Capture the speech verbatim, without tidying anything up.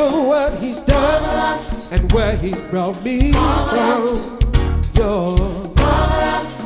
for what he's done marvelous, and where he's brought me marvelous, from. You're marvelous,